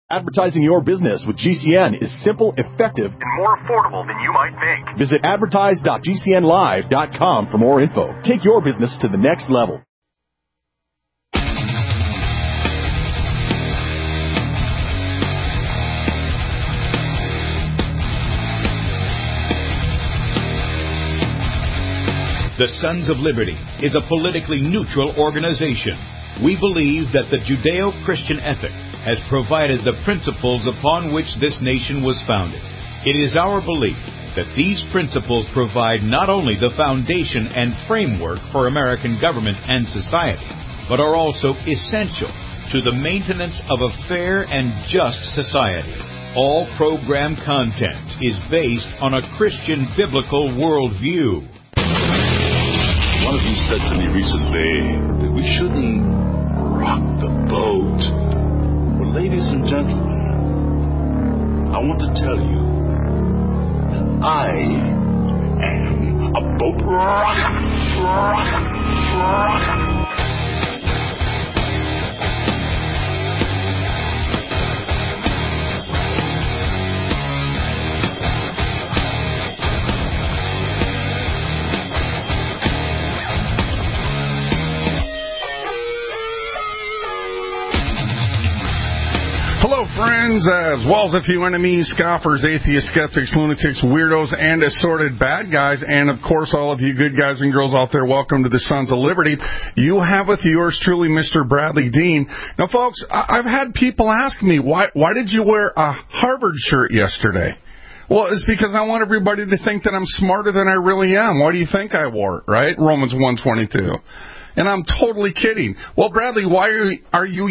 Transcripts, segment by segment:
Advertising your business with GCN is simple, effective, and more affordable than you might think. Visit advertise.gcnlive.com for more info. Take your business to the next level. The Sons of Liberty is a politically neutral organization. We believe that the Judeo-Christian ethic has provided the principles upon which this nation was founded. It is our belief that these principles provide not only the foundation and framework for American government and society, but are also essential to the maintenance of a fair and just society. All program content is based on a Christian biblical worldview. One of you said to me recently that we shouldn't rock the boat. Well, ladies and gentlemen, I want to tell you that I am a boat rocker. Hello, friends, as well as a few enemies, scoffers, atheists, skeptics, lunatics, weirdos, and assorted bad guys. And, of course, all of you good guys and girls out there, welcome to the Sons of Liberty. You have with yours truly, Mr. Bradley Dean. Now, folks, I've had people ask me, why did you wear a Harvard shirt yesterday? Well, it's because I want everybody to think that I'm smarter than I really am. Why do you think I wore it, right? Romans 1:22. And I'm totally kidding. Well, Bradley, why are you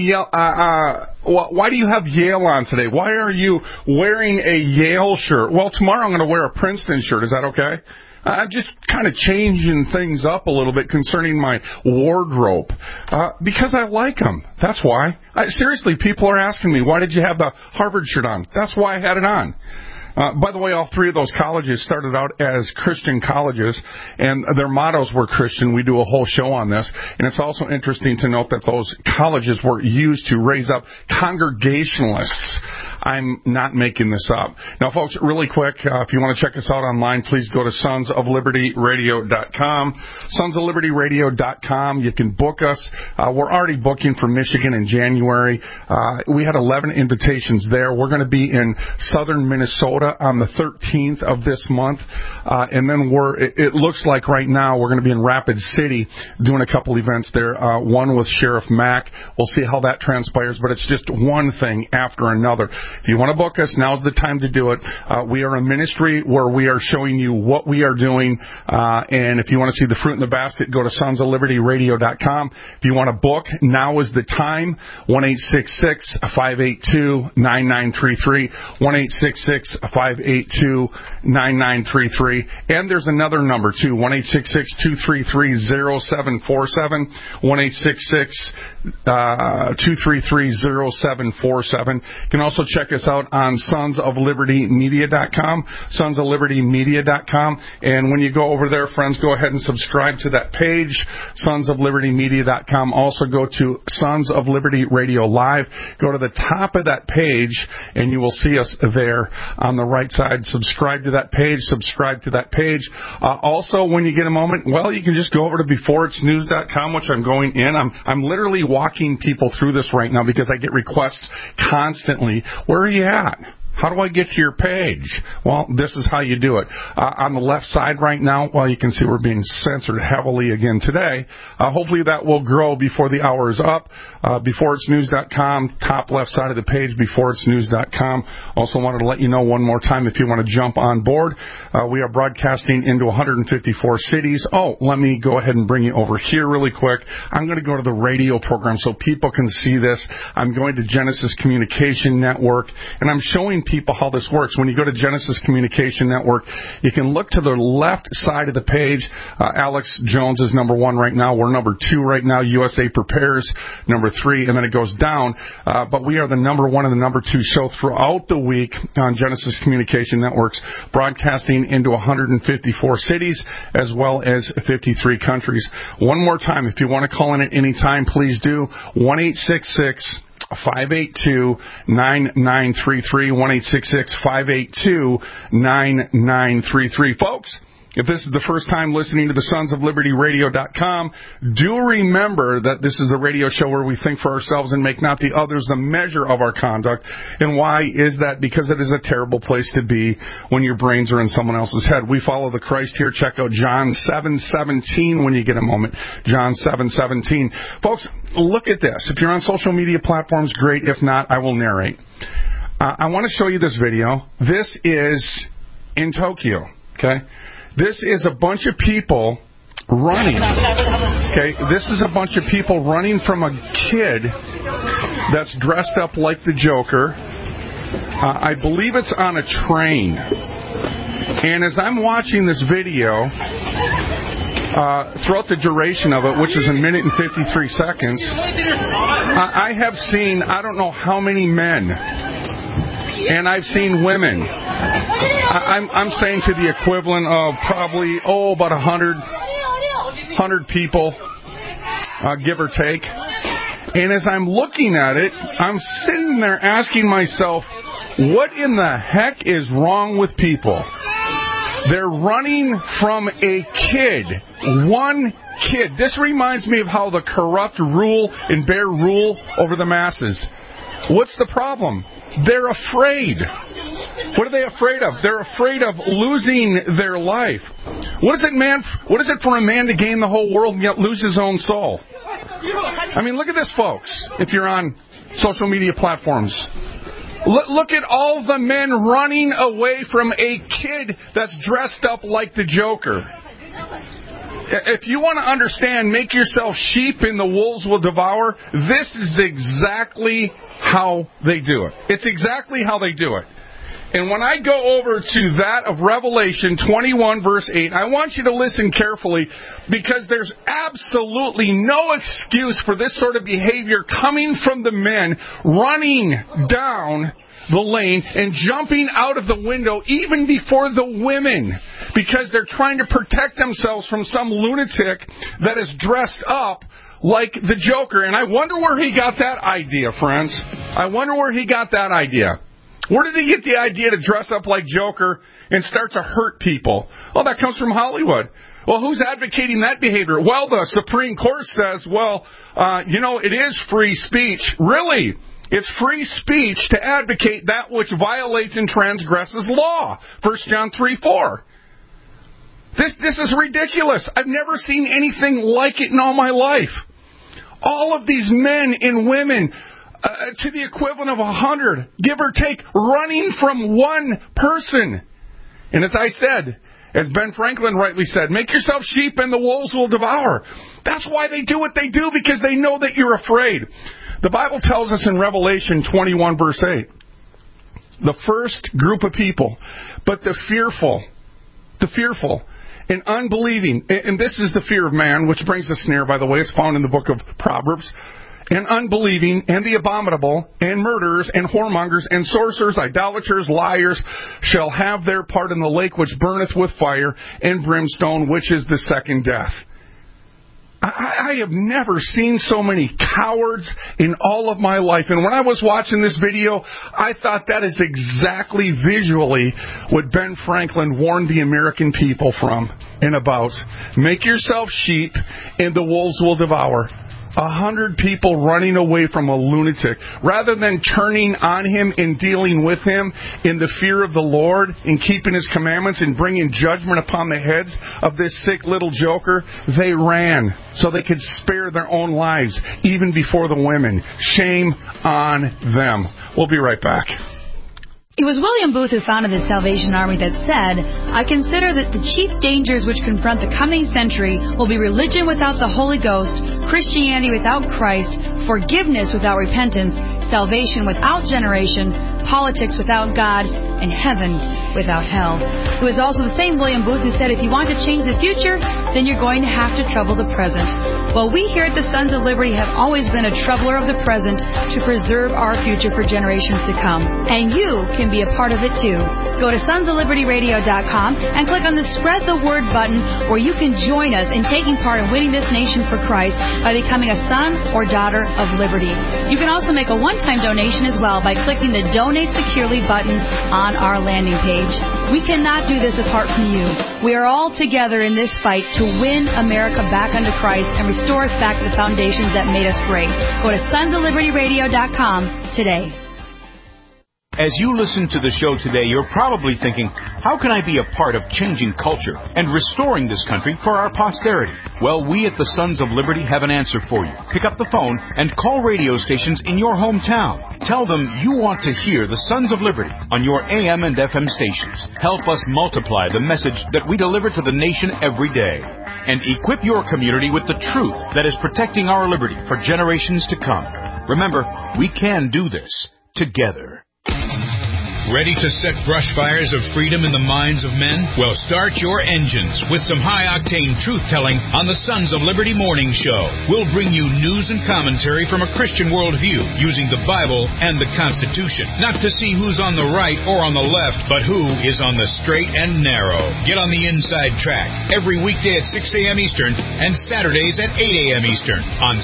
why do you have Yale on today? Why are you wearing a Yale shirt? Well, tomorrow I'm going to wear a Princeton shirt. Is that okay? I'm just kind of changing things up a little bit concerning my wardrobe because I like them. That's why. Seriously, people are asking me, why did you have the Harvard shirt on? That's why I had it on. By the way, all three of those colleges started out as Christian colleges, and their mottos were Christian. We do a whole show on this, and it's also interesting to note that those colleges were used to raise up Congregationalists. I'm not making this up. Now, folks, really quick, if you want to check us out online, please go to sonsoflibertyradio.com. Sonsoflibertyradio.com. You can book us. We're already booking for Michigan in January. We had 11 invitations there. We're going to be in southern Minnesota on the 13th of this month, and then it looks like right now we're going to be in Rapid City doing a couple events there, one with Sheriff Mack. We'll see how that transpires, but it's just one thing after another. If you want to book us, now's the time to do it. We are a ministry where we are showing you what we are doing, and if you want to see the fruit in the basket, go to sonsoflibertyradio.com. If you want to book, now is the time. 1-866-582-9933, 1-866-582-9933. And there's another number, too, 1-866-233-0747, 1-866-233-0747. You can also check us out on sonsoflibertymedia.com, sonsoflibertymedia.com. And when you go over there, friends, go ahead and subscribe to that page, sonsoflibertymedia.com. Also go to Sons of Liberty Radio Live. Go to the top of that page, and you will see us there on the right side. Subscribe to that page. Also, when you get a moment, well, you can just go over to beforeitsnews.com, which I'm going in. I'm literally walking people through this right now because I get requests constantly. Where are you at? How do I get to your page? Well, this is how you do it. On the left side right now, well, you can see we're being censored heavily again today. Hopefully that will grow before the hour is up. Beforeitsnews.com, top left side of the page, beforeitsnews.com. Also wanted to let you know one more time if you want to jump on board. We are broadcasting into 154 cities. Oh, let me go ahead and bring you over here really quick. I'm going to go to the radio program so people can see this. I'm going to Genesis Communication Network, and I'm showing people how this works. When you go to Genesis Communication Network, you can look to the left side of the page. Alex Jones is number 1 right now. We're number 2 right now. USA Prepares, number 3, and then it goes down. But we are the number 1 and the number 2 show throughout the week on Genesis Communication Networks, broadcasting into 154 cities as well as 53 countries. One more time, if you want to call in at any time, please do. 1-866 1-866-582-9933. 1-866-582-9933. Folks, if this is the first time listening to the Sons of Liberty Radio.com, do remember that this is a radio show where we think for ourselves and make not the others the measure of our conduct. And why is that? Because it is a terrible place to be when your brains are in someone else's head. We follow the Christ here. Check out John 7:17 when you get a moment. John 7:17. Folks, look at this. If you're on social media platforms, great. If not, I will narrate. I want to show you this video. This is in Tokyo, okay? This is a bunch of people running. Okay, this is a bunch of people running from a kid that's dressed up like the Joker. I believe it's on a train. And as I'm watching this video, throughout the duration of it, which is 1 minute and 53 seconds, I have seen I don't know how many men. And I've seen women. I'm saying to the equivalent of probably, about 100 people, give or take. And as I'm looking at it, I'm sitting there asking myself, what in the heck is wrong with people? They're running from a kid. One kid. This reminds me of how the corrupt rule and bear rule over the masses. What's the problem? They're afraid. What are they afraid of? They're afraid of losing their life. What is it for a man to gain the whole world and yet lose his own soul? I mean, look at this, folks, if you're on social media platforms. Look at all the men running away from a kid that's dressed up like the Joker. If you want to understand, make yourself sheep and the wolves will devour, this is exactly how they do it. It's exactly how they do it. And when I go over to that of Revelation 21, verse 8, I want you to listen carefully because there's absolutely no excuse for this sort of behavior coming from the men running down the lane and jumping out of the window even before the women because they're trying to protect themselves from some lunatic that is dressed up like the Joker. And I wonder where he got that idea, friends. I wonder where he got that idea. Where did he get the idea to dress up like Joker and start to hurt people? Well, that comes from Hollywood. Well, who's advocating that behavior? Well, the Supreme Court says, it is free speech. Really? It's free speech to advocate that which violates and transgresses law. 1 John 3:4. This is ridiculous. I've never seen anything like it in all my life. All of these men and women, to the equivalent of 100, give or take, running from one person. And as I said, as Ben Franklin rightly said, make yourself sheep and the wolves will devour. That's why they do what they do, because they know that you're afraid. The Bible tells us in Revelation 21, verse 8, the first group of people, but the fearful, and unbelieving, and this is the fear of man, which brings a snare, by the way, it's found in the book of Proverbs, and unbelieving, and the abominable, and murderers, and whoremongers, and sorcerers, idolaters, liars, shall have their part in the lake which burneth with fire and brimstone, which is the second death. I have never seen so many cowards in all of my life. And when I was watching this video, I thought that is exactly visually what Ben Franklin warned the American people from and about. Make yourself sheep and the wolves will devour. 100 people running away from a lunatic. Rather than turning on him and dealing with him in the fear of the Lord and keeping his commandments and bringing judgment upon the heads of this sick little Joker, they ran so they could spare their own lives even before the women. Shame on them. We'll be right back. It was William Booth who founded the Salvation Army that said, I consider that the chief dangers which confront the coming century will be religion without the Holy Ghost, Christianity without Christ, forgiveness without repentance, salvation without generation, politics without God, and heaven without hell. It was also the same William Booth who said, if you want to change the future, then you're going to have to trouble the present. Well, we here at the Sons of Liberty have always been a troubler of the present to preserve our future for generations to come. And you can be a part of it too. Go to sonsoflibertyradio.com and click on the Spread the Word button, where you can join us in taking part in winning this nation for Christ by becoming a son or daughter of liberty. You can also make a one-time donation as well by clicking the Donate Securely button on our landing page. We cannot do this apart from you. We are all together in this fight to win America back unto Christ and restore us back to the foundations that made us great. Go to sonsoflibertyradio.com today. As you listen to the show today, you're probably thinking, how can I be a part of changing culture and restoring this country for our posterity? Well, we at the Sons of Liberty have an answer for you. Pick up the phone and call radio stations in your hometown. Tell them you want to hear the Sons of Liberty on your AM and FM stations. Help us multiply the message that we deliver to the nation every day. And equip your community with the truth that is protecting our liberty for generations to come. Remember, we can do this together. Ready to set brush fires of freedom in the minds of men? Well, start your engines with some high-octane truth-telling on the Sons of Liberty Morning Show. We'll bring you news and commentary from a Christian worldview using the Bible and the Constitution. Not to see who's on the right or on the left, but who is on the straight and narrow. Get on the inside track every weekday at 6 a.m. Eastern and Saturdays at 8 a.m. Eastern on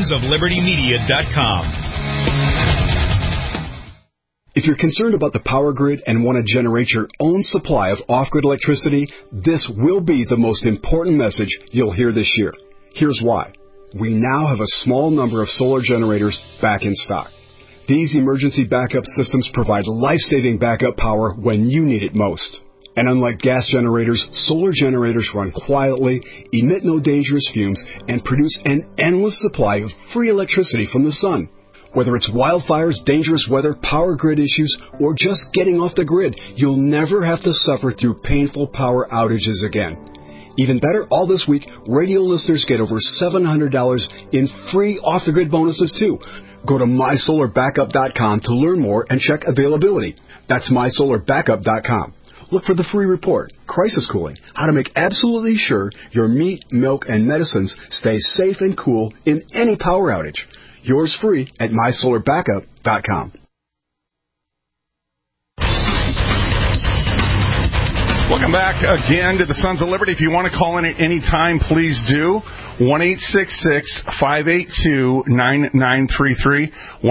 sonsoflibertymedia.com. If you're concerned about the power grid and want to generate your own supply of off-grid electricity, this will be the most important message you'll hear this year. Here's why. We now have a small number of solar generators back in stock. These emergency backup systems provide life-saving backup power when you need it most. And unlike gas generators, solar generators run quietly, emit no dangerous fumes, and produce an endless supply of free electricity from the sun. Whether it's wildfires, dangerous weather, power grid issues, or just getting off the grid, you'll never have to suffer through painful power outages again. Even better, all this week, radio listeners get over $700 in free off-the-grid bonuses too. Go to mysolarbackup.com to learn more and check availability. That's mysolarbackup.com. Look for the free report, Crisis Cooling, how to make absolutely sure your meat, milk, and medicines stay safe and cool in any power outage. Yours free at mysolarbackup.com. Welcome back again to the Sons of Liberty. If you want to call in at any time, please do. 1-866-582-9933.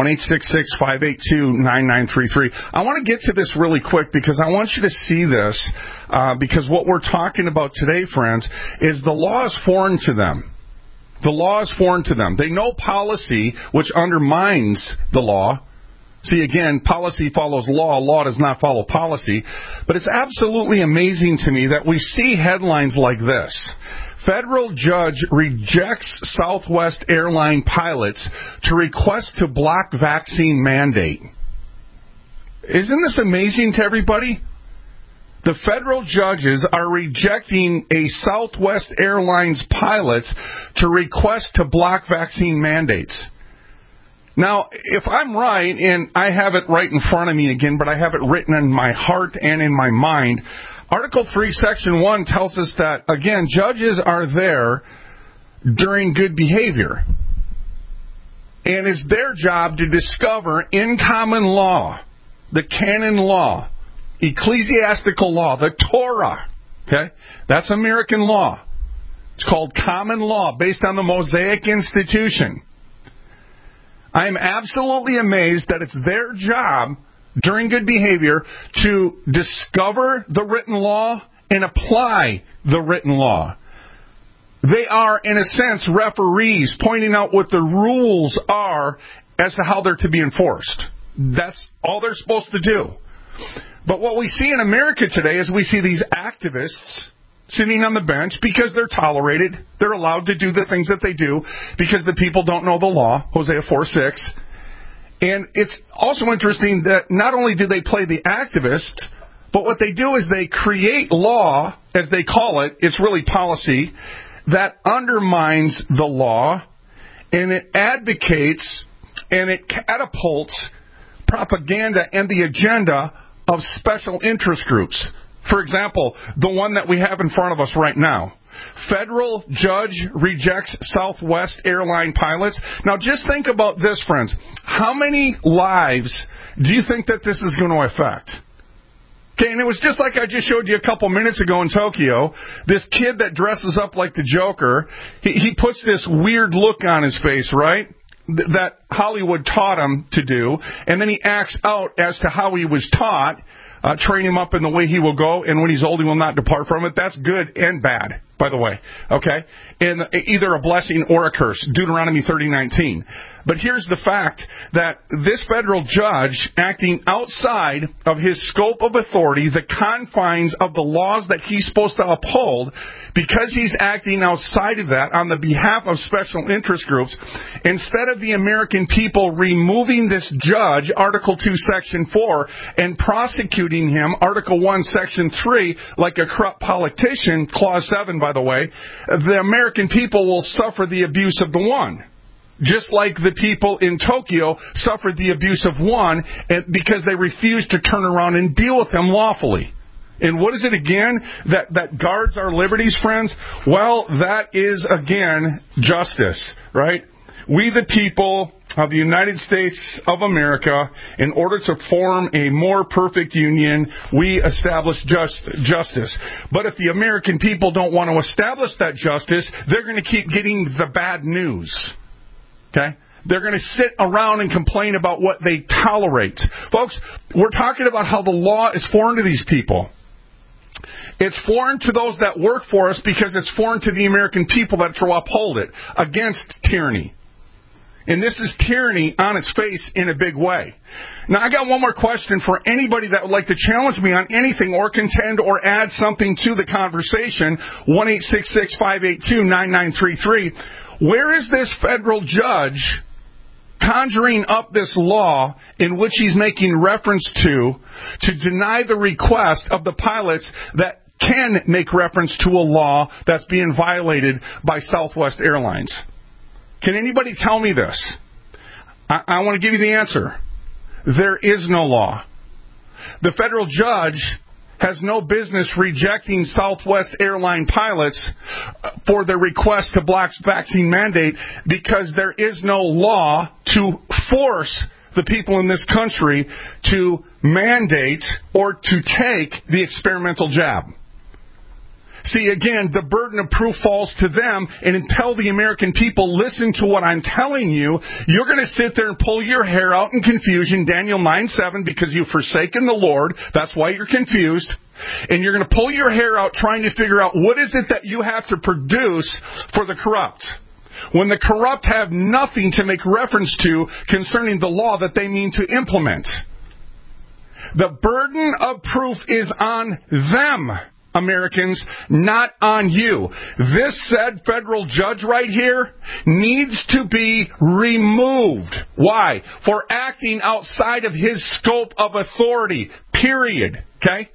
1-866-582-9933. I want to get to this really quick because I want you to see this because what we're talking about today, friends, is the law is foreign to them. The law is foreign to them. They know policy, which undermines the law. See, again, policy follows law. Law does not follow policy. But it's absolutely amazing to me that we see headlines like this. Federal judge rejects Southwest airline pilots to request to block vaccine mandate. Isn't this amazing to everybody? The federal judges are rejecting a Southwest Airlines pilots to request to block vaccine mandates. Now, if I'm right, and I have it right in front of me again, but I have it written in my heart and in my mind, Article 3, Section 1 tells us that, again, judges are there during good behavior. And it's their job to discover in common law, the canon law, ecclesiastical law, the Torah, okay? That's American law. It's called common law based on the Mosaic institution. I am absolutely amazed that it's their job during good behavior to discover the written law and apply the written law. They are, in a sense, referees pointing out what the rules are as to how they're to be enforced. That's all they're supposed to do. But what we see in America today is we see these activists sitting on the bench because they're tolerated. They're allowed to do the things that they do because the people don't know the law, Hosea 4:6. And it's also interesting that not only do they play the activist, but what they do is they create law, as they call it, it's really policy, that undermines the law, and it advocates and it catapults propaganda and the agenda of special interest groups. For example, the one that we have in front of us right now. Federal judge rejects Southwest airline pilots. Now, just think about this, friends. How many lives do you think that this is going to affect? Okay, and it was just like I just showed you a couple minutes ago in Tokyo. This kid that dresses up like the Joker, he puts this weird look on his face, right? That Hollywood taught him to do, and then he acts out as to how he was taught. Train him up in the way he will go, and when he's old, he will not depart from it. That's good and bad, by the way. Okay? And either a blessing or a curse. Deuteronomy 30:19. But here's the fact that this federal judge, acting outside of his scope of authority, the confines of the laws that he's supposed to uphold, because he's acting outside of that on the behalf of special interest groups, instead of the American people removing this judge, Article 2, Section 4, and prosecuting him, Article 1, Section 3, like a corrupt politician, Clause 7, by the way, the American people will suffer the abuse of the one. Just like the people in Tokyo suffered the abuse of one because they refused to turn around and deal with them lawfully. And what is it again that guards our liberties, friends? Well, that is, again, justice, right? We, the people of the United States of America, in order to form a more perfect union, we establish justice. But if the American people don't want to establish that justice, they're going to keep getting the bad news. Okay? They're going to sit around and complain about what they tolerate. Folks, we're talking about how the law is foreign to these people. It's foreign to those that work for us because it's foreign to the American people that to uphold it against tyranny. And this is tyranny on its face in a big way. Now, I got one more question for anybody that would like to challenge me on anything or contend or add something to the conversation. 1-866-582-9933. Where is this federal judge conjuring up this law in which he's making reference to deny the request of the pilots that can make reference to a law that's being violated by Southwest Airlines? Can anybody tell me this? I want to give you the answer. There is no law. The federal judge has no business rejecting Southwest airline pilots for their request to block vaccine mandate because there is no law to force the people in this country to mandate or to take the experimental jab. See, again, the burden of proof falls to them, and until the American people listen to what I'm telling you, you're going to sit there and pull your hair out in confusion, Daniel 9:7, because you've forsaken the Lord. That's why you're confused. And you're going to pull your hair out trying to figure out what is it that you have to produce for the corrupt, when the corrupt have nothing to make reference to concerning the law that they mean to implement. The burden of proof is on them, Americans, not on you. This said federal judge right here needs to be removed. Why? For acting outside of his scope of authority. Period. Okay?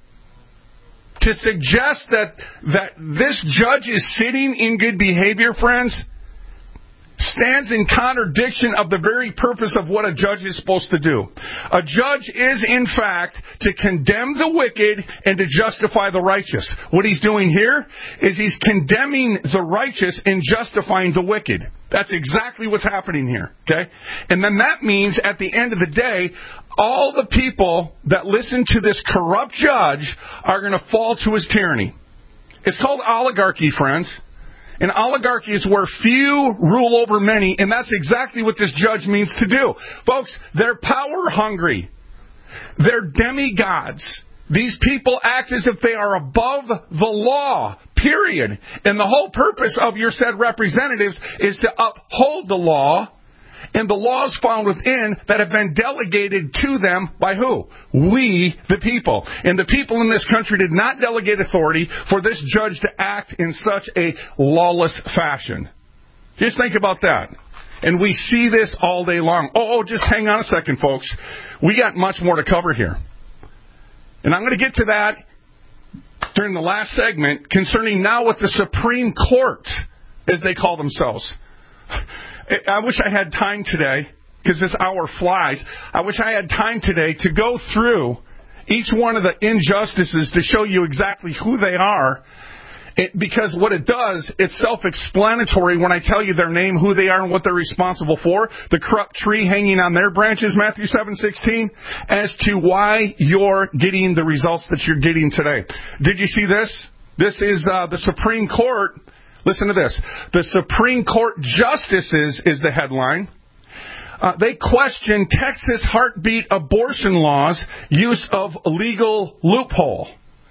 To suggest that this judge is sitting in good behavior, friends, stands in contradiction of the very purpose of what a judge is supposed to do. A judge is, in fact, to condemn the wicked and to justify the righteous. What he's doing here is he's condemning the righteous and justifying the wicked. That's exactly what's happening here, okay? And then that means, at the end of the day, all the people that listen to this corrupt judge are going to fall to his tyranny. It's called oligarchy, friends. And oligarchy is where few rule over many, and that's exactly what this judge means to do. Folks, they're power hungry. They're demigods. These people act as if they are above the law, period. And the whole purpose of your said representatives is to uphold the law and the laws found within that have been delegated to them by who? We, the people. And the people in this country did not delegate authority for this judge to act in such a lawless fashion. Just think about that. And we see this all day long. Oh, just hang on a second, folks. We got much more to cover here. And I'm going to get to that during the last segment concerning now what the Supreme Court, as they call themselves. I wish I had time today, because this hour flies. I wish I had time today to go through each one of the injustices to show you exactly who they are. Because what it does, it's self-explanatory when I tell you their name, who they are, and what they're responsible for. The corrupt tree hanging on their branches, Matthew 7:16, as to why you're getting the results that you're getting today. Did you see this? This is the Supreme Court. Listen to this. The Supreme Court justices is the headline. They question Texas heartbeat abortion laws' use of legal loophole.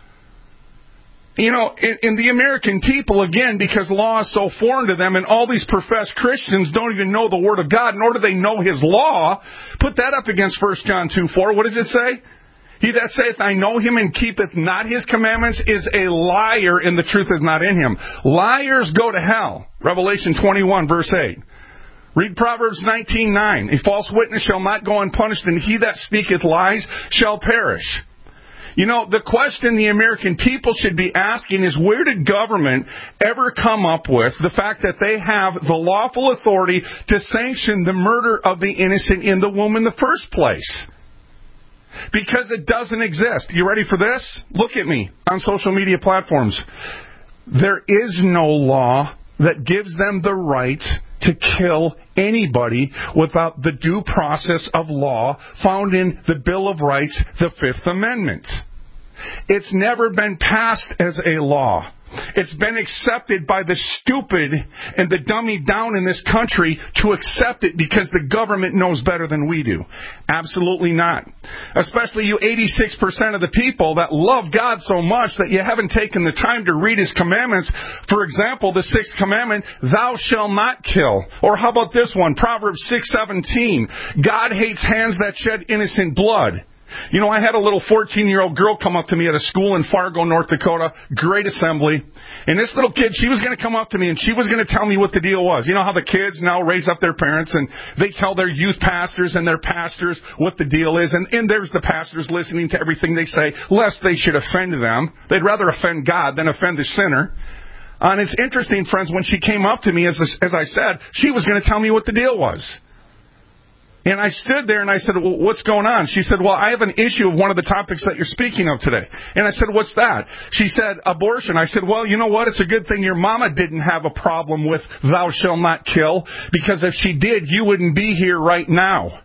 You know, in the American people, again, because law is so foreign to them, and all these professed Christians don't even know the Word of God, nor do they know His law. Put that up against 1 John 2:4. What does it say? He that saith, I know Him, and keepeth not His commandments, is a liar, and the truth is not in him. Liars go to hell. Revelation 21, verse 8. Read Proverbs 19:9. A false witness shall not go unpunished, and he that speaketh lies shall perish. You know, the question the American people should be asking is, where did government ever come up with the fact that they have the lawful authority to sanction the murder of the innocent in the womb in the first place? Because it doesn't exist. You ready for this? Look at me on social media platforms. There is no law that gives them the right to kill anybody without the due process of law found in the Bill of Rights, the Fifth Amendment. It's never been passed as a law. It's been accepted by the stupid and the dummy down in this country to accept it because the government knows better than we do. Absolutely not. Especially you 86% of the people that love God so much that you haven't taken the time to read His commandments. For example, the 6th commandment, thou shalt not kill. Or how about this one, Proverbs 6:17, God hates hands that shed innocent blood. You know, I had a little 14-year-old girl come up to me at a school in Fargo, North Dakota, great assembly. And this little kid, she was going to come up to me and she was going to tell me what the deal was. You know how the kids now raise up their parents and they tell their youth pastors and their pastors what the deal is. And there's the pastors listening to everything they say, lest they should offend them. They'd rather offend God than offend the sinner. And it's interesting, friends, when she came up to me, as I said, she was going to tell me what the deal was. And I stood there and I said, well, what's going on? She said, well, I have an issue of one of the topics that you're speaking of today. And I said, what's that? She said, abortion. I said, well, you know what? It's a good thing your mama didn't have a problem with thou shalt not kill, because if she did, you wouldn't be here right now.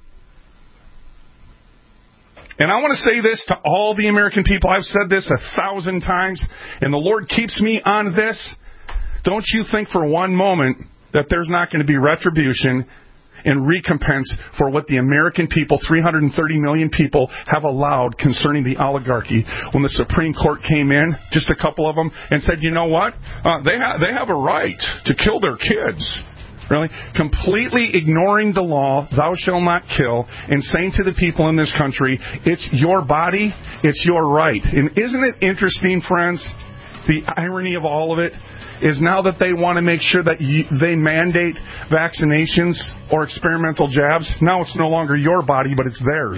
And I want to say this to all the American people. I've said this 1,000 times, and the Lord keeps me on this. Don't you think for one moment that there's not going to be retribution and recompense for what the American people, 330 million people, have allowed concerning the oligarchy. When the Supreme Court came in, just a couple of them, and said, you know what? They have a right to kill their kids. Really? Completely ignoring the law, thou shalt not kill, and saying to the people in this country, it's your body, it's your right. And isn't it interesting, friends, the irony of all of it? Is now that they want to make sure that they mandate vaccinations or experimental jabs, now it's no longer your body, but it's theirs.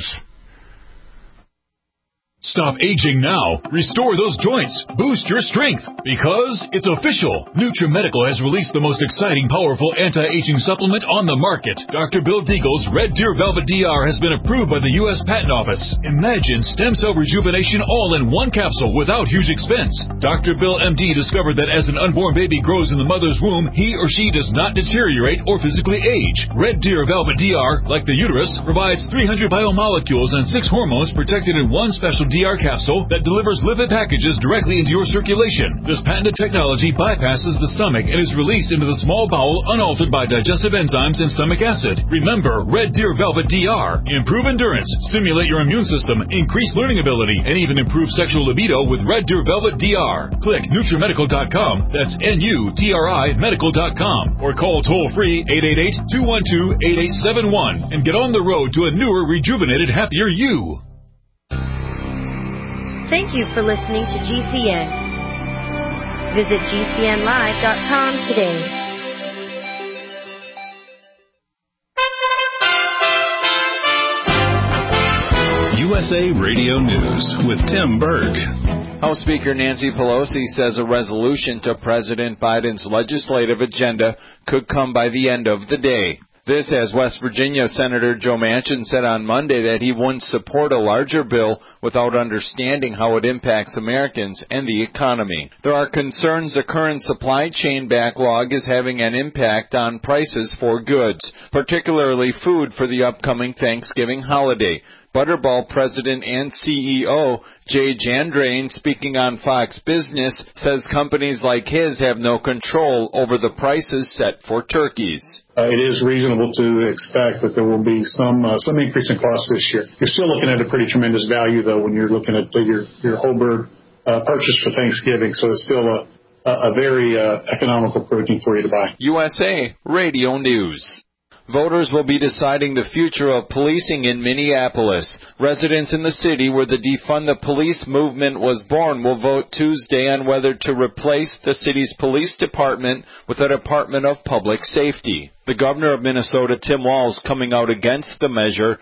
Stop aging now. Restore those joints. Boost your strength. Because it's official. NutriMedical has released the most exciting, powerful anti-aging supplement on the market. Dr. Bill Deagle's Red Deer Velvet DR has been approved by the U.S. Patent Office. Imagine stem cell rejuvenation all in one capsule without huge expense. Dr. Bill MD discovered that as an unborn baby grows in the mother's womb, he or she does not deteriorate or physically age. Red Deer Velvet DR, like the uterus, provides 300 biomolecules and 6 hormones protected in one special DR capsule that delivers lipid packages directly into your circulation. This patented technology bypasses the stomach and is released into the small bowel unaltered by digestive enzymes and stomach acid. Remember, Red Deer Velvet DR. Improve endurance, stimulate your immune system, increase learning ability, and even improve sexual libido with Red Deer Velvet DR. Click NutriMedical.com, that's NUTRI Medical.com, or call toll-free 888-212-8871 and get on the road to a newer, rejuvenated, happier you. Thank you for listening to GCN. Visit GCNlive.com today. USA Radio News with Tim Berg. House Speaker Nancy Pelosi says a resolution to President Biden's legislative agenda could come by the end of the day. This as West Virginia Senator Joe Manchin said on Monday that he wouldn't support a larger bill without understanding how it impacts Americans and the economy. There are concerns the current supply chain backlog is having an impact on prices for goods, particularly food for the upcoming Thanksgiving holiday. Butterball president and CEO Jay Jandrain, speaking on Fox Business, says companies like his have no control over the prices set for turkeys. It is reasonable to expect that there will be some increase in costs this year. You're still looking at a pretty tremendous value, though, when you're looking at your whole bird purchase for Thanksgiving. So it's still a very economical protein for you to buy. USA Radio News. Voters will be deciding the future of policing in Minneapolis. Residents in the city where the Defund the Police movement was born will vote Tuesday on whether to replace the city's police department with a Department of Public Safety. The governor of Minnesota, Tim Walz, coming out against the measure.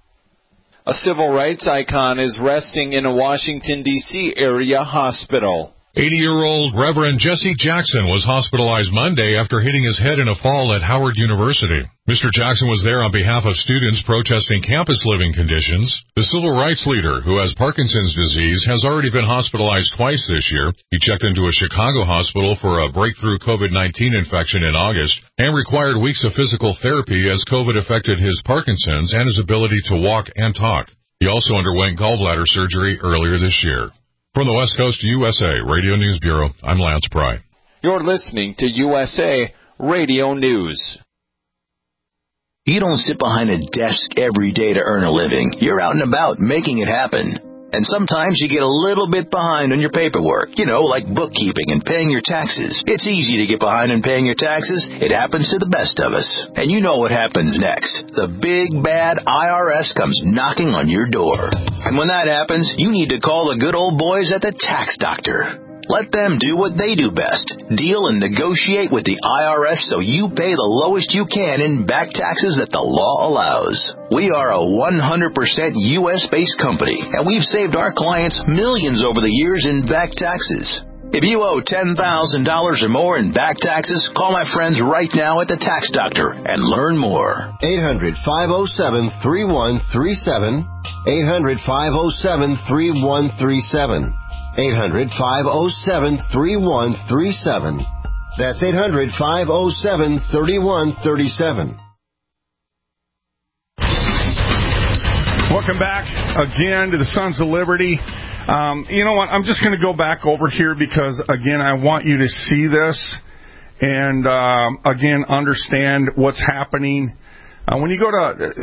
A civil rights icon is resting in a Washington, D.C. area hospital. 80-year-old Reverend Jesse Jackson was hospitalized Monday after hitting his head in a fall at Howard University. Mr. Jackson was there on behalf of students protesting campus living conditions. The civil rights leader, who has Parkinson's disease, has already been hospitalized twice this year. He checked into a Chicago hospital for a breakthrough COVID-19 infection in August and required weeks of physical therapy as COVID affected his Parkinson's and his ability to walk and talk. He also underwent gallbladder surgery earlier this year. From the West Coast USA Radio News Bureau, I'm Lance Pry. You're listening to USA Radio News. You don't sit behind a desk every day to earn a living. You're out and about making it happen. And sometimes you get a little bit behind on your paperwork, like bookkeeping and paying your taxes. It's easy to get behind on paying your taxes. It happens to the best of us. And you know what happens next. The big, bad IRS comes knocking on your door. And when that happens, you need to call the good old boys at the Tax Doctor. Let them do what they do best. Deal and negotiate with the IRS so you pay the lowest you can in back taxes that the law allows. We are a 100% U.S.-based company, and we've saved our clients millions over the years in back taxes. If you owe $10,000 or more in back taxes, call my friends right now at the Tax Doctor and learn more. 800-507-3137. 800-507-3137. 800-507-3137. That's 800-507-3137. Welcome back again to the Sons of Liberty. You know what? I'm just going to go back over here because, again, I want you to see this and, again, understand what's happening. When you go to,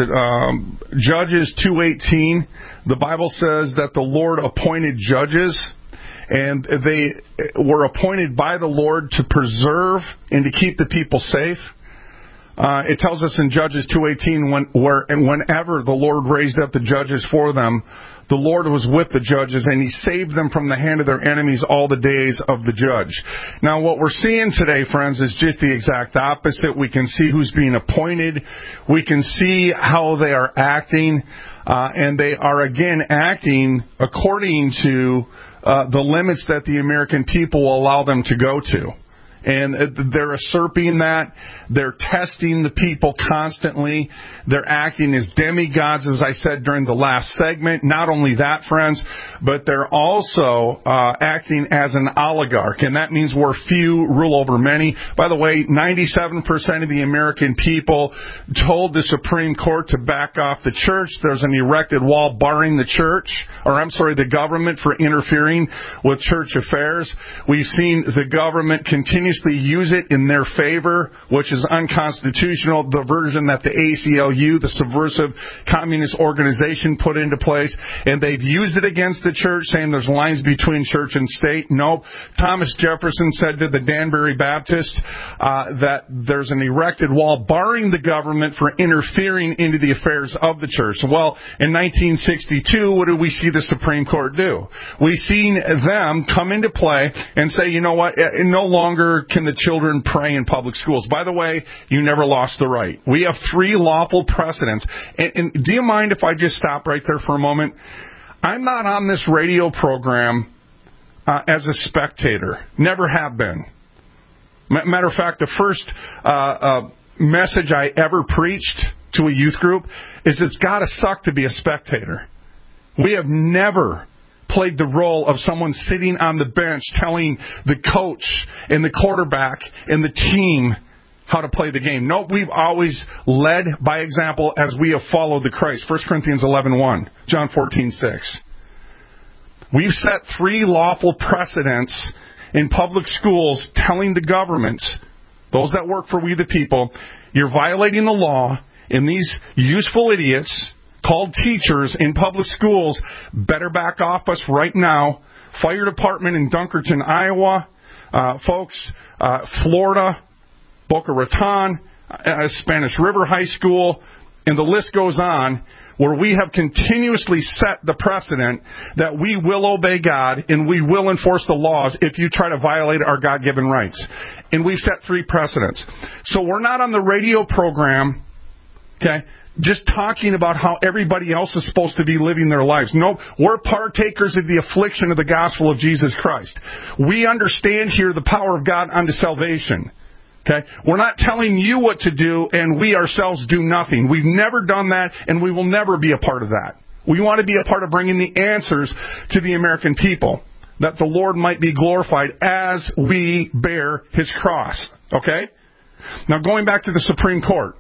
Judges 2:18, the Bible says that the Lord appointed judges, and they were appointed by the Lord to preserve and to keep the people safe. It tells us in Judges 2:18, whenever the Lord raised up the judges for them, the Lord was with the judges, and He saved them from the hand of their enemies all the days of the judge. Now, what we're seeing today, friends, is just the exact opposite. We can see who's being appointed. We can see how they are acting, and they are, again, acting according to the limits that the American people will allow them to go to. And they're usurping that. They're testing the people constantly. They're acting as demigods, as I said during the last segment. Not only that, friends, but they're also acting as an oligarch. And that means where few rule over many. By the way, 97% of the American people told the Supreme Court to back off the church. There's an erected wall barring the government for interfering with church affairs. We've seen the government continuously use it in their favor, which is unconstitutional, the version that the ACLU, the subversive communist organization, put into place, and they've used it against the church, saying there's lines between church and state. Nope. Thomas Jefferson said to the Danbury Baptist that there's an erected wall barring the government for interfering into the affairs of the church. Well, in 1962, what did we see the Supreme Court do? We've seen them come into play and say, you know what, no longer can the children pray in public schools. By the way, you never lost the right. We have 3 lawful precedents. And do you mind if I just stop right there for a moment? I'm not on this radio program as a spectator. Never have been. Matter of fact, the first message I ever preached to a youth group is it's got to suck to be a spectator. We have never played the role of someone sitting on the bench telling the coach and the quarterback and the team how to play the game. No, we've always led by example as we have followed the Christ. 1 Corinthians 11:1, John 14:6. We've set 3 lawful precedents in public schools telling the government, those that work for we the people, you're violating the law, and these useful idiots called teachers in public schools better back off us right now. Fire department in Dunkerton, Iowa, Florida, Boca Raton, Spanish River High School, and the list goes on, where we have continuously set the precedent that we will obey God and we will enforce the laws if you try to violate our God-given rights. And we've set 3 precedents. So we're not on the radio program, okay, just talking about how everybody else is supposed to be living their lives. No, we're partakers of the affliction of the gospel of Jesus Christ. We understand here the power of God unto salvation. Okay? We're not telling you what to do, and we ourselves do nothing. We've never done that, and we will never be a part of that. We want to be a part of bringing the answers to the American people, that the Lord might be glorified as we bear His cross. Okay? Now, going back to the Supreme Court.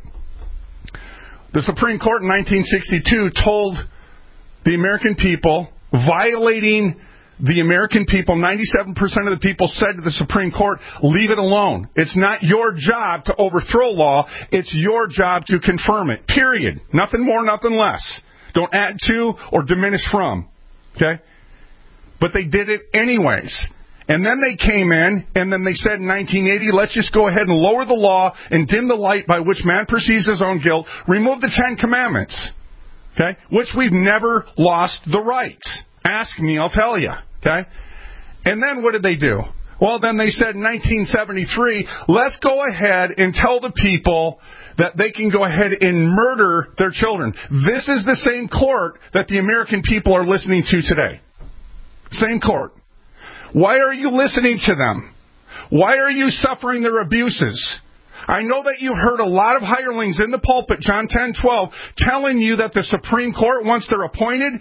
The Supreme Court in 1962 told the American people, violating the American people, 97% of the people said to the Supreme Court, leave it alone. It's not your job to overthrow law. It's your job to confirm it. Period. Nothing more, nothing less. Don't add to or diminish from. Okay? But they did it anyways. And then they came in, and then they said in 1980, let's just go ahead and lower the law and dim the light by which man perceives his own guilt. Remove the 10 Commandments. Okay? Which we've never lost the right. Ask me, I'll tell you. Okay? And then what did they do? Well, then they said in 1973, let's go ahead and tell the people that they can go ahead and murder their children. This is the same court that the American people are listening to today. Same court. Why are you listening to them? Why are you suffering their abuses? I know that you heard a lot of hirelings in the pulpit, John 10:12, telling you that the Supreme Court, once they're appointed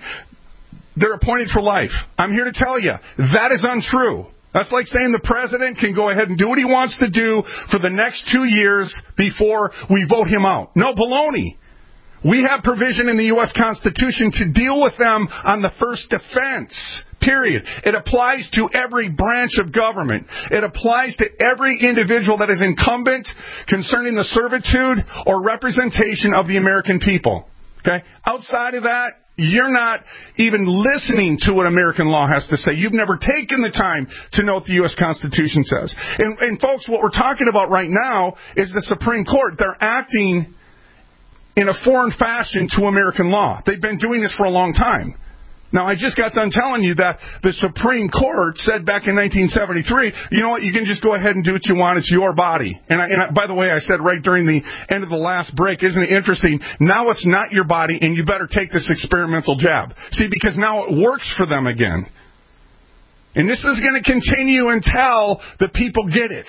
for life. I'm here to tell you, that is untrue. That's like saying the president can go ahead and do what he wants to do for the next 2 years before we vote him out. No, baloney. We have provision in the U.S. Constitution to deal with them on the first offense. Period. It applies to every branch of government. It applies to every individual that is incumbent concerning the servitude or representation of the American people. Okay? Outside of that, you're not even listening to what American law has to say. You've never taken the time to know what the U.S. Constitution says. And folks, what we're talking about right now is the Supreme Court. They're acting in a foreign fashion to American law. They've been doing this for a long time. Now, I just got done telling you that the Supreme Court said back in 1973, you know what, you can just go ahead and do what you want. It's your body. And by the way, I said right during the end of the last break, isn't it interesting? Now it's not your body, and you better take this experimental jab. See, because now it works for them again. And this is going to continue until the people get it.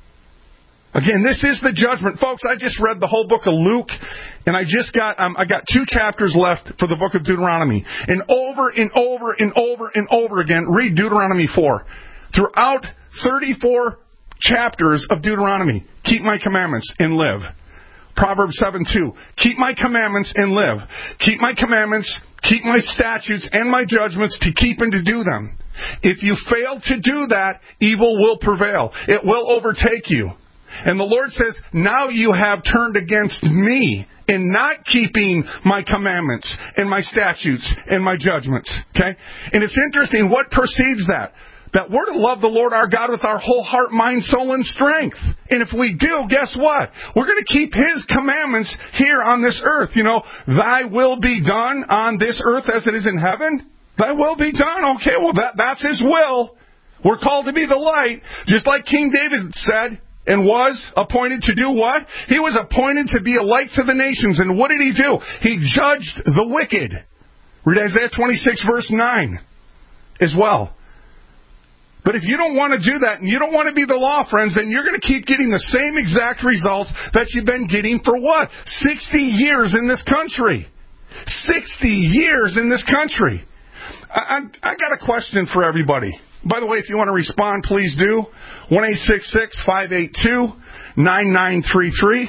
Again, this is the judgment. Folks, I just read the whole book of Luke, and I got 2 chapters left for the book of Deuteronomy. And over and over and over and over again, read Deuteronomy 4. Throughout 34 chapters of Deuteronomy, keep my commandments and live. Proverbs 7:2, keep my commandments and live. Keep my commandments, keep my statutes and my judgments to keep and to do them. If you fail to do that, evil will prevail. It will overtake you. And the Lord says, now you have turned against me in not keeping my commandments and my statutes and my judgments. Okay? And it's interesting, what precedes that? That we're to love the Lord our God with our whole heart, mind, soul, and strength. And if we do, guess what? We're going to keep His commandments here on this earth. You know, thy will be done on this earth as it is in heaven. Thy will be done. Okay, well, that's His will. We're called to be the light. Just like King David said, and was appointed to do what? He was appointed to be a light to the nations. And what did he do? He judged the wicked. Read Isaiah 26, verse 9 as well. But if you don't want to do that and you don't want to be the law, friends, then you're going to keep getting the same exact results that you've been getting for what? 60 years in this country. 60 years in this country. I got a question for everybody. By the way, if you want to respond, please do. 1-866-582-9933.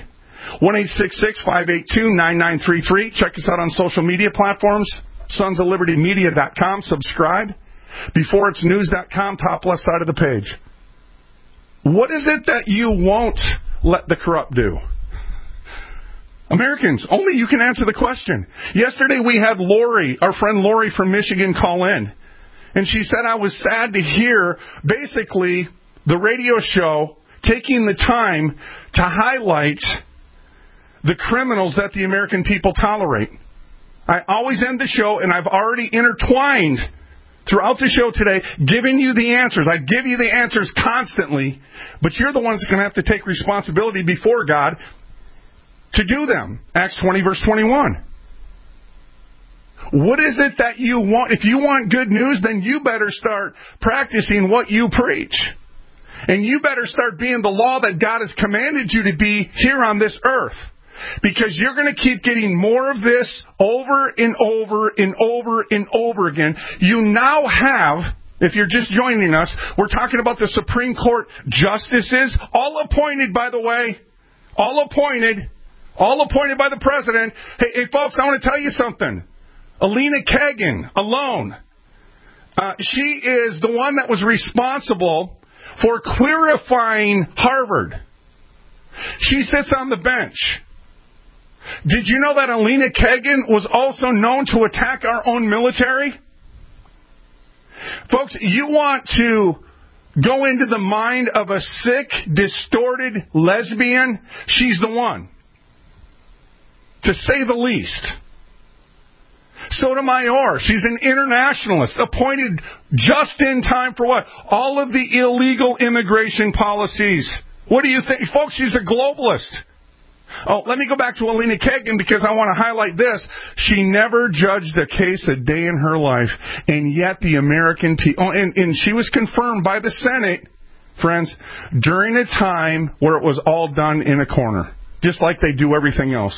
1-866-582-9933. Check us out on social media platforms. sonsoflibertymedia.com. Subscribe. BeforeIt'sNews.com, top left side of the page. What is it that you won't let the corrupt do? Americans, only you can answer the question. Yesterday we had Lori, our friend Lori from Michigan, call in. And she said, I was sad to hear, basically, the radio show taking the time to highlight the criminals that the American people tolerate. I always end the show, and I've already intertwined throughout the show today, giving you the answers. I give you the answers constantly, but you're the ones that are going to have to take responsibility before God to do them. Acts 20, verse 21. What is it that you want? If you want good news, then you better start practicing what you preach. And you better start being the law that God has commanded you to be here on this earth. Because you're going to keep getting more of this over and over and over and over again. You now have, if you're just joining us, we're talking about the Supreme Court justices, all appointed, by the way, all appointed by the president. Hey, folks, I want to tell you something. Elena Kagan alone, she is the one that was responsible for queerifying Harvard. She sits on the bench. Did you know that Elena Kagan was also known to attack our own military? Folks, you want to go into the mind of a sick, distorted lesbian? She's the one. To say the least. Sotomayor, she's an internationalist, appointed just in time for what? All of the illegal immigration policies. What do you think? Folks, she's a globalist. Oh, let me go back to Elena Kagan because I want to highlight this. She never judged a case a day in her life, and yet the American people, and she was confirmed by the Senate, friends, during a time where it was all done in a corner, just like they do everything else.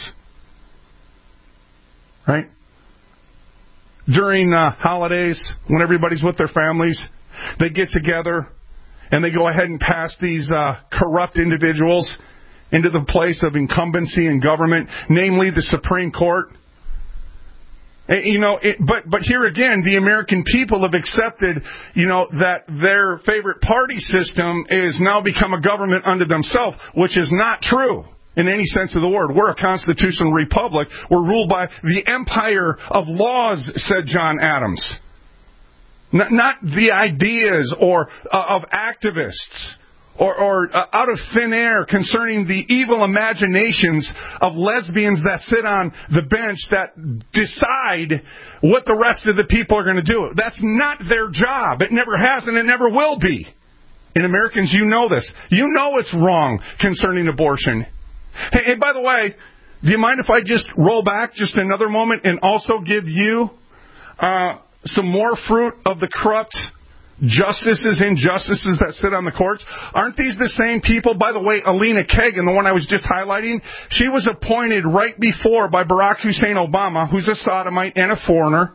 Right? During holidays, when everybody's with their families, they get together and they go ahead and pass these corrupt individuals into the place of incumbency in government, namely the Supreme Court. But here again, the American people have accepted, that their favorite party system is now become a government unto themselves, which is not true in any sense of the word. We're a constitutional republic. We're ruled by the empire of laws, said John Adams. Not the ideas or of activists. Or out of thin air concerning the evil imaginations of lesbians that sit on the bench that decide what the rest of the people are going to do. That's not their job. It never has and it never will be. And Americans, you know this. You know it's wrong concerning abortion. Hey, by the way, do you mind if I just roll back just another moment and also give you some more fruit of the corrupt justices and justices that sit on the courts? Aren't these the same people? By the way, Elena Kagan, the one I was just highlighting, she was appointed right before by Barack Hussein Obama, who's a sodomite and a foreigner.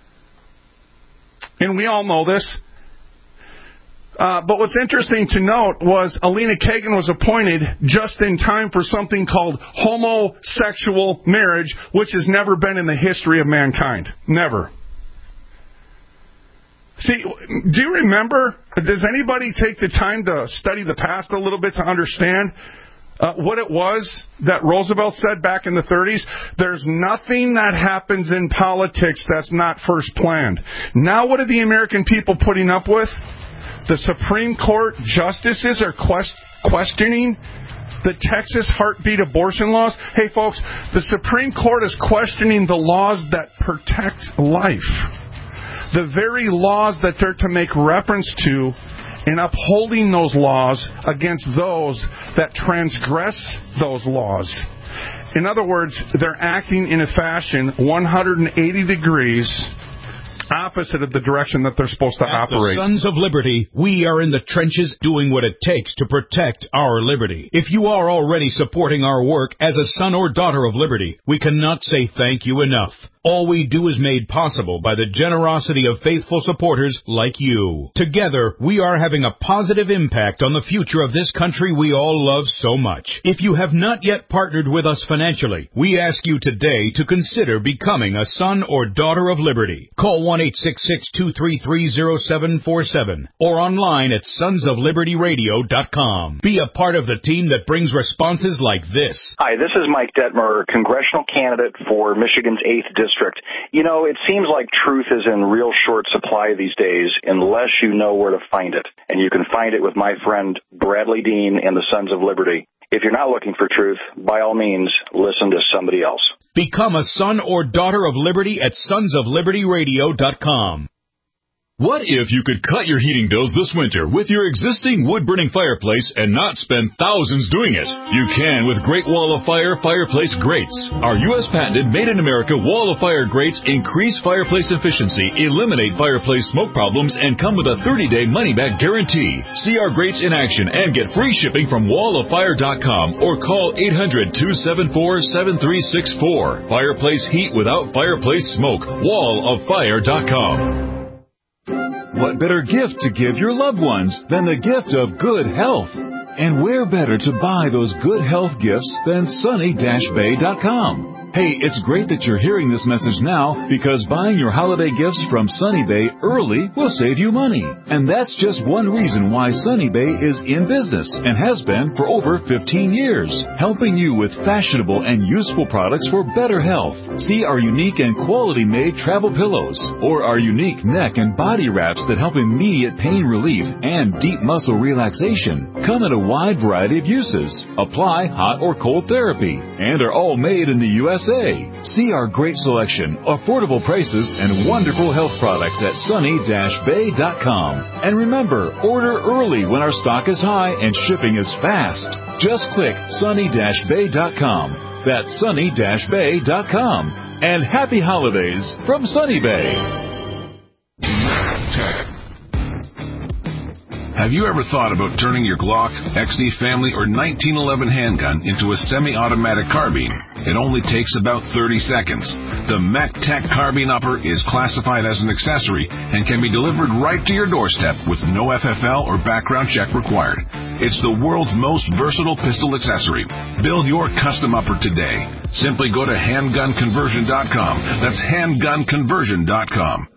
And we all know this. But what's interesting to note was Elena Kagan was appointed just in time for something called homosexual marriage, which has never been in the history of mankind. Never. See, do you remember, does anybody take the time to study the past a little bit to understand what it was that Roosevelt said back in the 30s? There's nothing that happens in politics that's not first planned. Now what are the American people putting up with? The Supreme Court justices are questioning the Texas heartbeat abortion laws. Hey folks, the Supreme Court is questioning the laws that protect life. The very laws that they're to make reference to, and upholding those laws against those that transgress those laws. In other words, they're acting in a fashion 180 degrees opposite of the direction that they're supposed to operate. The Sons of Liberty, we are in the trenches doing what it takes to protect our liberty. If you are already supporting our work as a son or daughter of liberty, we cannot say thank you enough. All we do is made possible by the generosity of faithful supporters like you. Together, we are having a positive impact on the future of this country we all love so much. If you have not yet partnered with us financially, we ask you today to consider becoming a son or daughter of liberty. Call 1-866-233-0747 or online at sonsoflibertyradio.com. Be a part of the team that brings responses like this. Hi, this is Mike Detmer, congressional candidate for Michigan's 8th District. You know, it seems like truth is in real short supply these days unless you know where to find it. And you can find it with my friend Bradley Dean and the Sons of Liberty. If you're not looking for truth, by all means, listen to somebody else. Become a son or daughter of liberty at sonsoflibertyradio.com. What if you could cut your heating bills this winter with your existing wood-burning fireplace and not spend thousands doing it? You can with Great Wall of Fire fireplace grates. Our U.S. patented made-in-America Wall of Fire grates increase fireplace efficiency, eliminate fireplace smoke problems, and come with a 30-day money-back guarantee. See our grates in action and get free shipping from walloffire.com or call 800-274-7364. Fireplace heat without fireplace smoke. walloffire.com. What better gift to give your loved ones than the gift of good health? And where better to buy those good health gifts than sunny-bay.com? Hey, it's great that you're hearing this message now because buying your holiday gifts from Sunny Bay early will save you money. And that's just one reason why Sunny Bay is in business and has been for over 15 years, helping you with fashionable and useful products for better health. See our unique and quality-made travel pillows or our unique neck and body wraps that help immediate pain relief and deep muscle relaxation. Come in a wide variety of uses, apply hot or cold therapy, and are all made in the USA. See our great selection, affordable prices, and wonderful health products at sunny-bay.com. And remember, order early when our stock is high and shipping is fast. Just click sunny-bay.com. That's sunny-bay.com. And happy holidays from Sunny Bay. Have you ever thought about turning your Glock, XD Family, or 1911 handgun into a semi-automatic carbine? It only takes about 30 seconds. The MacTech Carbine Upper is classified as an accessory and can be delivered right to your doorstep with no FFL or background check required. It's the world's most versatile pistol accessory. Build your custom upper today. Simply go to handgunconversion.com. That's handgunconversion.com.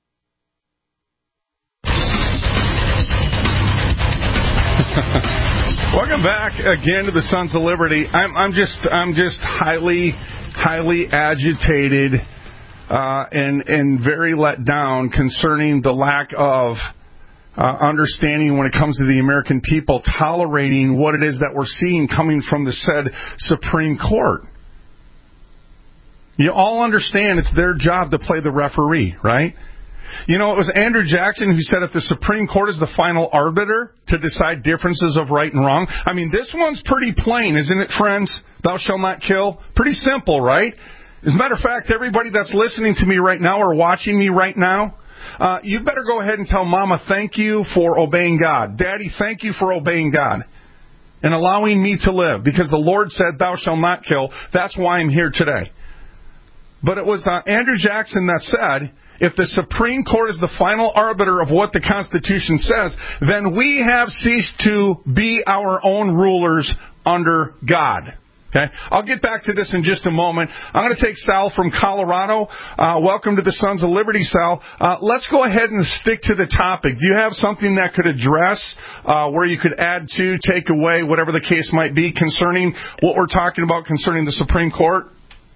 Welcome back again to the Sons of Liberty. I'm just highly agitated and very let down concerning the lack of understanding when it comes to the American people tolerating what it is that we're seeing coming from the said Supreme Court. You all understand it's their job to play the referee, right? You know, it was Andrew Jackson who said if the Supreme Court is the final arbiter to decide differences of right and wrong. I mean, this one's pretty plain, isn't it, friends? Thou shalt not kill. Pretty simple, right? As a matter of fact, everybody that's listening to me right now or watching me right now, you better go ahead and tell Mama thank you for obeying God. Daddy, thank you for obeying God and allowing me to live because the Lord said thou shalt not kill. That's why I'm here today. But it was Andrew Jackson that said, if the Supreme Court is the final arbiter of what the Constitution says, then we have ceased to be our own rulers under God. Okay, I'll get back to this in just a moment. I'm going to take Sal from Colorado. Welcome to the Sons of Liberty, Sal. Let's go ahead and stick to the topic. Do you have something that could address where you could add to, take away, whatever the case might be, concerning what we're talking about concerning the Supreme Court?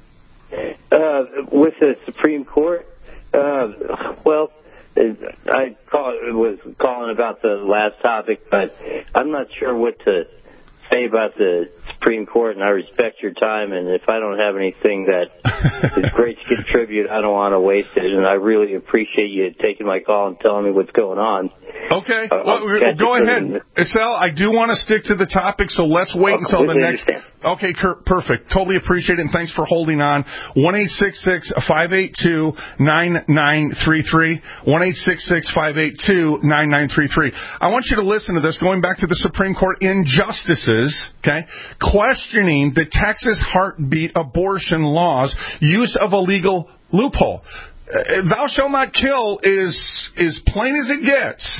With the Supreme Court? Well, I was calling about the last topic, but I'm not sure what to say about the Supreme Court, and I respect your time, and if I don't have anything that is great to contribute, I don't want to waste it, and I really appreciate you taking my call and telling me what's going on. Okay, go ahead. Sal, I do want to stick to the topic, so let's wait until the next... Okay, perfect. Totally appreciate it, and thanks for holding on. 1-866-582-9933. 1-866-582-9933. I want you to listen to this, going back to the Supreme Court injustices, okay, questioning the Texas heartbeat abortion laws, use of a legal loophole. Thou shalt not kill is plain as it gets.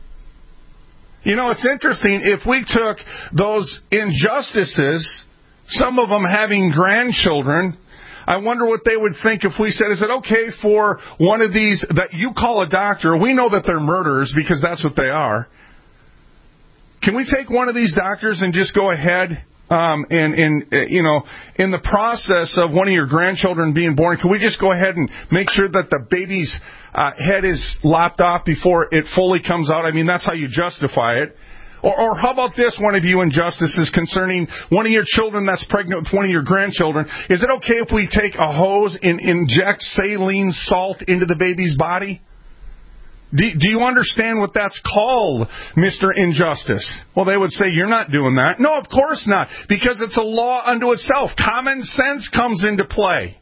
You know, it's interesting. If we took those injustices, some of them having grandchildren, I wonder what they would think if we said, is it okay for one of these that you call a doctor? We know that they're murderers because that's what they are. Can we take one of these doctors and just go ahead in the process of one of your grandchildren being born, can we just go ahead and make sure that the baby's head is lopped off before it fully comes out? I mean, that's how you justify it. Or how about this, one of you injustices concerning one of your children that's pregnant with one of your grandchildren? Is it okay if we take a hose and inject saline salt into the baby's body? Do you understand what that's called, Mr. Injustice? Well, they would say, you're not doing that. No, of course not, because it's a law unto itself. Common sense comes into play.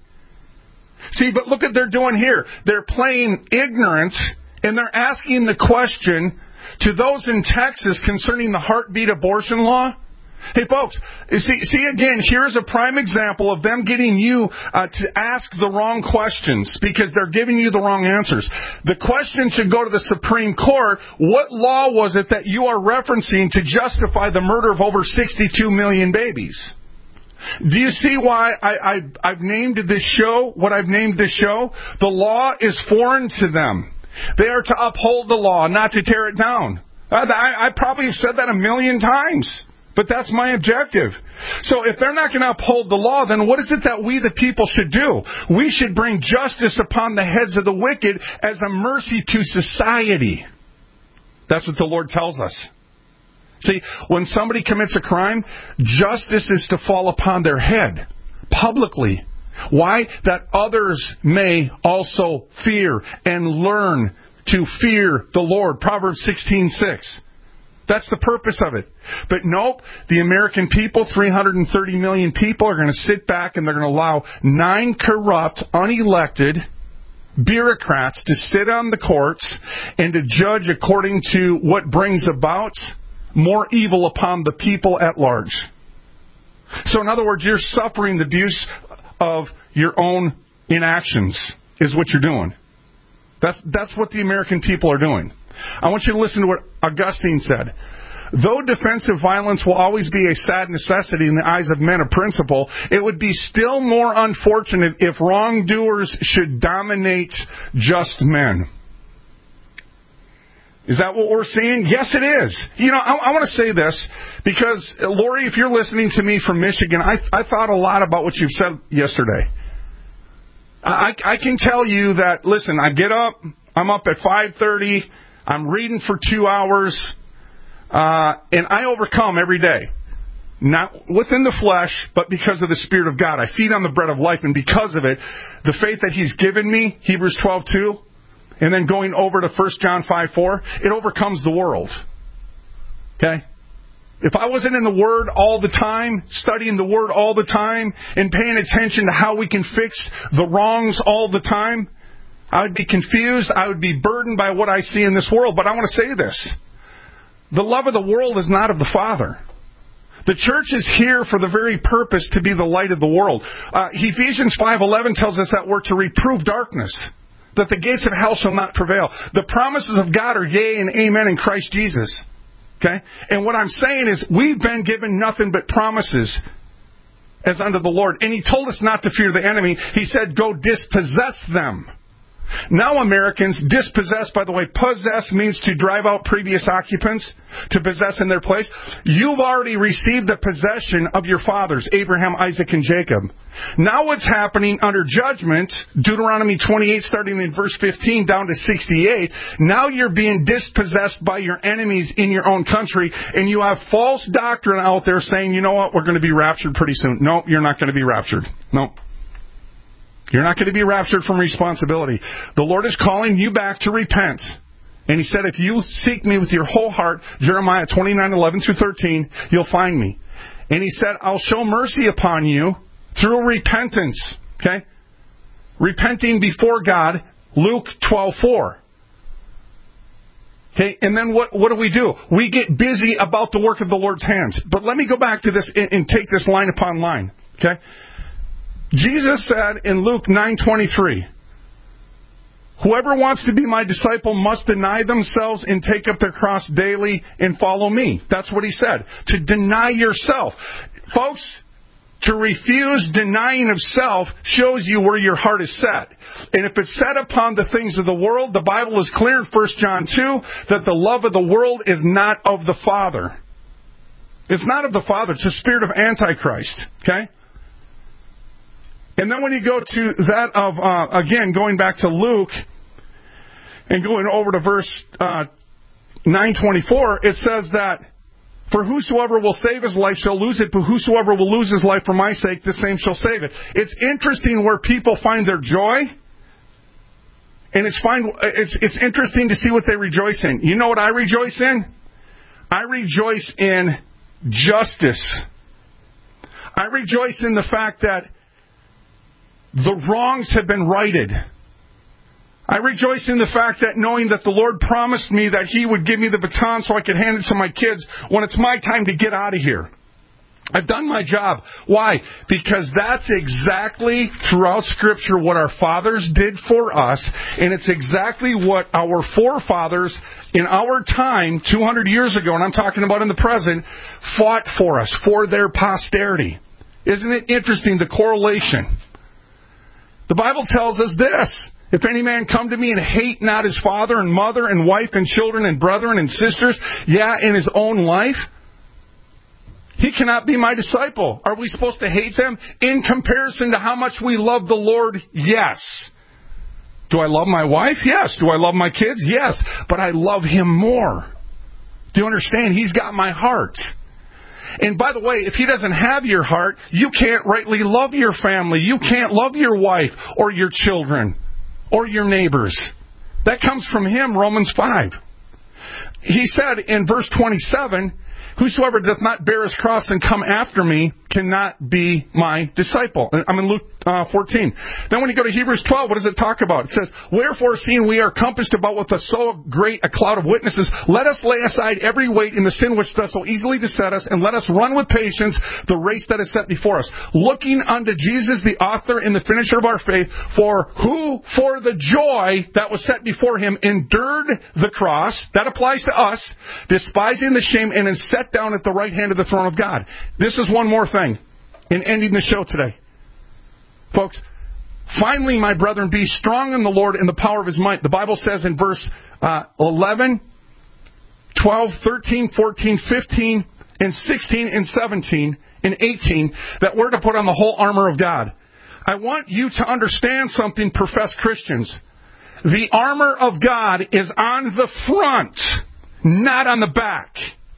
See, but look what they're doing here. They're playing ignorant, and they're asking the question to those in Texas concerning the heartbeat abortion law. Hey, folks, see again, here's a prime example of them getting you to ask the wrong questions because they're giving you the wrong answers. The question should go to the Supreme Court. What law was it that you are referencing to justify the murder of over 62 million babies? Do you see why I've named this show what I've named this show? The law is foreign to them. They are to uphold the law, not to tear it down. I probably have said that a million times. But that's my objective. So if they're not going to uphold the law, then what is it that we the people should do? We should bring justice upon the heads of the wicked as a mercy to society. That's what the Lord tells us. See, when somebody commits a crime, justice is to fall upon their head publicly. Why? That others may also fear and learn to fear the Lord. Proverbs 16:6. That's the purpose of it. But nope, the American people, 330 million people, are going to sit back and they're going to allow 9 corrupt, unelected bureaucrats to sit on the courts and to judge according to what brings about more evil upon the people at large. So in other words, you're suffering the abuse of your own inactions is what you're doing. That's what the American people are doing. I want you to listen to what Augustine said. Though defensive violence will always be a sad necessity in the eyes of men of principle, it would be still more unfortunate if wrongdoers should dominate just men. Is that what we're seeing? Yes, it is. You know, I want to say this because, Lori, if you're listening to me from Michigan, I thought a lot about what you've said yesterday. I can tell you that, listen, I get up, I'm up at 5:30, I'm reading for 2 hours, and I overcome every day. Not within the flesh, but because of the Spirit of God. I feed on the bread of life, and because of it, the faith that He's given me, Hebrews 12:2, and then going over to 1 John 5:4, it overcomes the world. Okay? If I wasn't in the Word all the time, studying the Word all the time, and paying attention to how we can fix the wrongs all the time, I would be confused. I would be burdened by what I see in this world. But I want to say this. The love of the world is not of the Father. The church is here for the very purpose to be the light of the world. Ephesians 5:11 tells us that we're to reprove darkness, that the gates of hell shall not prevail. The promises of God are yea and amen in Christ Jesus. Okay? And what I'm saying is we've been given nothing but promises as unto the Lord. And He told us not to fear the enemy. He said, go dispossess them. Now Americans, dispossessed, by the way, possess means to drive out previous occupants, to possess in their place. You've already received the possession of your fathers, Abraham, Isaac, and Jacob. Now what's happening under judgment, Deuteronomy 28, starting in verse 15 down to 68, now you're being dispossessed by your enemies in your own country, and you have false doctrine out there saying, you know what, we're going to be raptured pretty soon. No, you're not going to be raptured. No. You're not going to be raptured from responsibility. The Lord is calling you back to repent. And He said, if you seek me with your whole heart, Jeremiah 29:11-13, you'll find me. And He said, I'll show mercy upon you through repentance. Okay? Repenting before God, Luke 12:4. Okay, and then what do? We get busy about the work of the Lord's hands. But let me go back to this and take this line upon line. Okay? Jesus said in Luke 9:23, whoever wants to be my disciple must deny themselves and take up their cross daily and follow me. That's what He said. To deny yourself. Folks, to refuse denying of self shows you where your heart is set. And if it's set upon the things of the world, the Bible is clear in 1 John 2 that the love of the world is not of the Father. It's not of the Father. It's the spirit of Antichrist. Okay? And then when you go to that of, again, going back to Luke and going over to verse 9:24, it says that, for whosoever will save his life shall lose it, but whosoever will lose his life for my sake, the same shall save it. It's interesting where people find their joy, and it's interesting to see what they rejoice in. You know what I rejoice in? I rejoice in justice. I rejoice in the fact that the wrongs have been righted. I rejoice in the fact that knowing that the Lord promised me that He would give me the baton so I could hand it to my kids when it's my time to get out of here. I've done my job. Why? Because that's exactly throughout Scripture what our fathers did for us, and it's exactly what our forefathers in our time, 200 years ago, and I'm talking about in the present, fought for us, for their posterity. Isn't it interesting, the correlation? The Bible tells us this: if any man come to me and hate not his father and mother and wife and children and brethren and sisters, in his own life, he cannot be my disciple. Are we supposed to hate them? In comparison to how much we love the Lord, yes. Do I love my wife? Yes. Do I love my kids? Yes. But I love Him more. Do you understand? He's got my heart. And by the way, if He doesn't have your heart, you can't rightly love your family. You can't love your wife or your children or your neighbors. That comes from Him, Romans 5. He said in verse 27, whosoever doth not bear his cross and come after me cannot be my disciple. I'm in Luke 14. Then when you go to Hebrews 12, what does it talk about? It says, wherefore, seeing we are compassed about with so great a cloud of witnesses, let us lay aside every weight and the sin which does so easily beset us, and let us run with patience the race that is set before us, looking unto Jesus, the author and the finisher of our faith, for who, for the joy that was set before Him, endured the cross, that applies to us, despising the shame, and is set down at the right hand of the throne of God. This is one more thing in ending the show today. Folks, finally, my brethren, be strong in the Lord and the power of His might. The Bible says in verse 11, 12, 13, 14, 15, and 16, and 17, and 18, that we're to put on the whole armor of God. I want you to understand something, professed Christians. The armor of God is on the front, not on the back.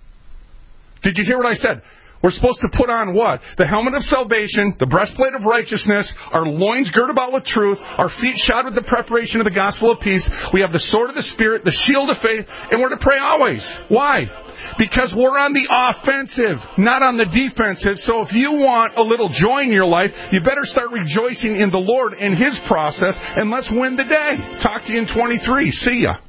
Did you hear what I said? We're supposed to put on what? The helmet of salvation, the breastplate of righteousness, our loins girt about with truth, our feet shod with the preparation of the gospel of peace. We have the sword of the Spirit, the shield of faith, and we're to pray always. Why? Because we're on the offensive, not on the defensive. So if you want a little joy in your life, you better start rejoicing in the Lord and His process, and let's win the day. Talk to you in 23. See ya.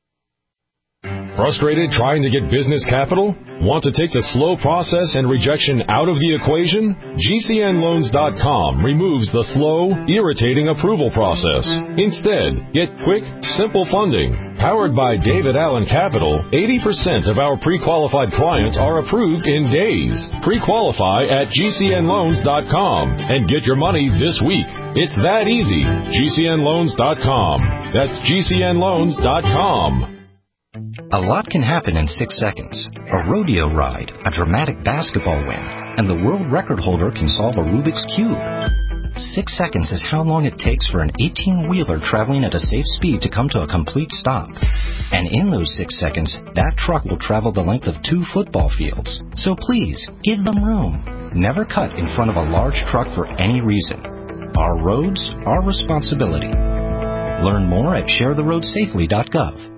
Frustrated trying to get business capital? Want to take the slow process and rejection out of the equation? GCNLoans.com removes the slow, irritating approval process. Instead, get quick, simple funding, Powered by David Allen Capital, 80% of our pre-qualified clients are approved in days. Pre-qualify at GCNloans.com and get your money this week. It's that easy. GCNloans.com. That's GCNloans.com. A lot can happen in 6 seconds. A rodeo ride, a dramatic basketball win, and the world record holder can solve a Rubik's Cube. 6 seconds is how long it takes for an 18-wheeler traveling at a safe speed to come to a complete stop. And in those 6 seconds, that truck will travel the length of 2 football fields. So please, give them room. Never cut in front of a large truck for any reason. Our roads, our responsibility. Learn more at sharetheroadsafely.gov.